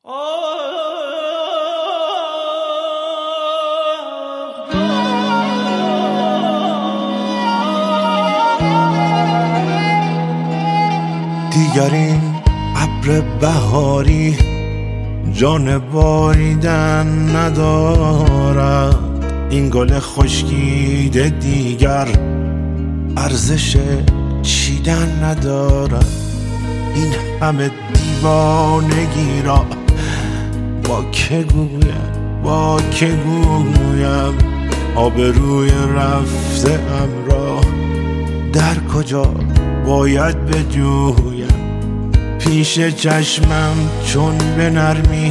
دیگر این ابر بهاری جان باریدن ندارد، این گل خشکیده دیگر ارزش چیدن ندارد. این همه دیوانگی را با که گویم آبروی رفته ام را در کجا باید بجویم؟ پیش چشمم چون به نرمی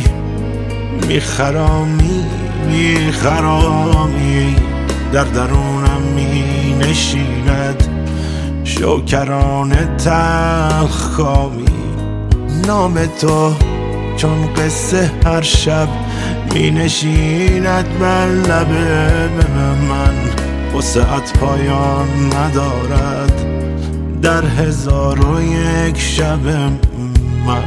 میخرامی در درونم می نشیند شوکرانه تلخ کامی. نام تو چون قصه هر شب می نشیند بر لب من، وسعت پایان ندارد در 1001 شب من.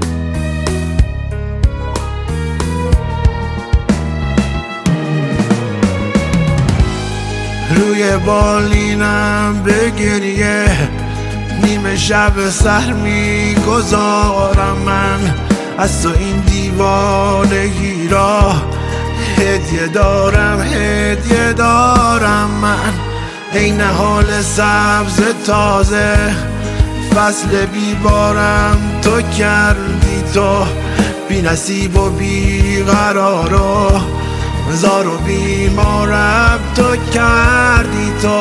روی بالینم به گریه نیمه شب سحر میگذارم من، از تو این دیوانگی را هدیه دارم من. ای نهال سبز تازه فصل بیبارم تو کردی، تو بی نصیب و بی قرار و زار و بیمارم تو کردی. تو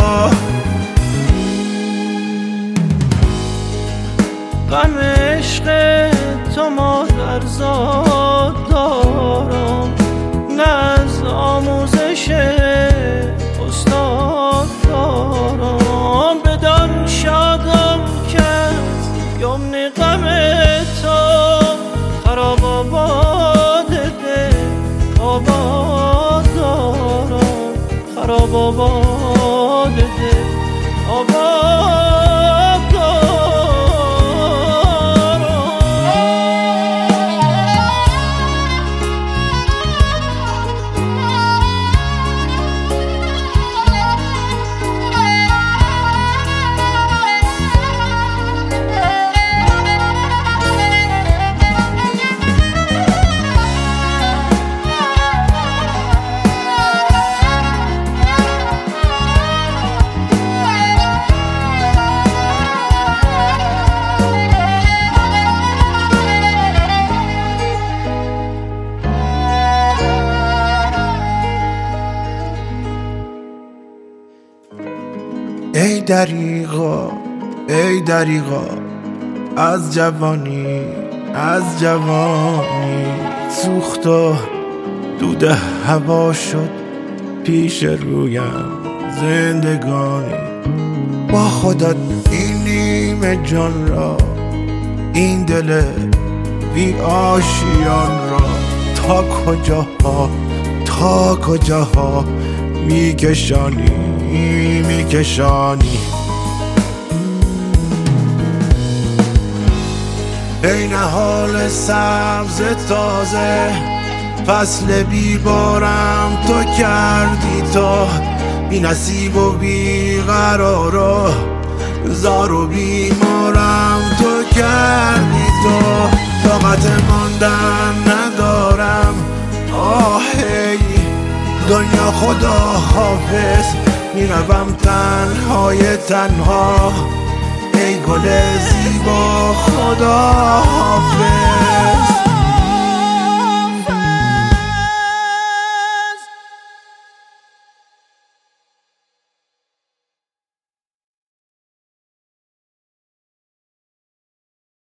غم عشق تو مادرزاد دارم، نه از آموزش استاد دارم. بدان شادم که از یمن غم تو خراب آباد دل آباد دارم، خراب آباد دل آباد. ای دریغا از جوانی سوخت و دود هوا شد پیش رویم زندگانی. با خودت این نیمه جان را، این دل بی آشیان را تا کجاها میکشانی. ای نهال سبز تازه فصل بیبارم تو کردی، تو بی نصیب و بی قرار و زار و بیمارم تو کردی. تو طاقت ماندن ندارم، آهی دنیا خدا حافظ، میروم تنها ای گل زیبا خدا حافظ.